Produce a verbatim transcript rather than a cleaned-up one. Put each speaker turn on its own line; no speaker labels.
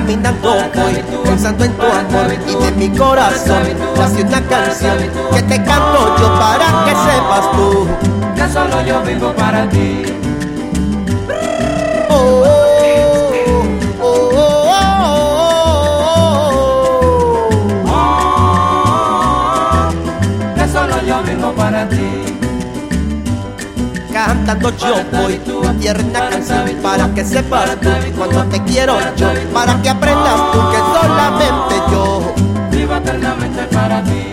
caminando voy, pensando en tu amor y de mi corazón nace una canción que te canto yo para que sepas tú
que solo yo vivo para ti.
Oh, oh, oh, oh, oh,
oh, oh, que solo yo vivo para ti.
Cantando yo voy, una tierna canción para que sepas tú cuando te quiero yo, para que aprendas tú que solamente yo
vivo eternamente para ti.